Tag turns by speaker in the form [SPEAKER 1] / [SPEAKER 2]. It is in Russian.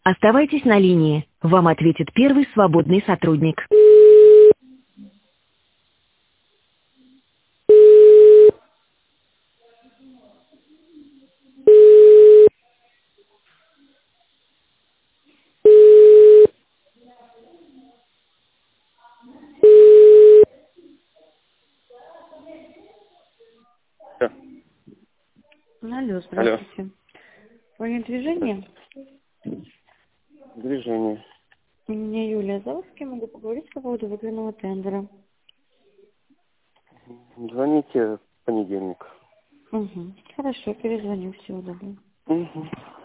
[SPEAKER 1] Оставайтесь на линии. Вам ответит первый свободный сотрудник.
[SPEAKER 2] Алло.
[SPEAKER 3] Алло,
[SPEAKER 2] Алло.
[SPEAKER 3] здравствуйте. Понял движение?
[SPEAKER 2] Здравствуйте. Движение.
[SPEAKER 3] Меня Юлия зовут, с кем могу поговорить по поводу выигранного тендера.
[SPEAKER 2] Звоните в понедельник.
[SPEAKER 3] Угу. Хорошо, перезвоню. Всего доброго.
[SPEAKER 2] Угу.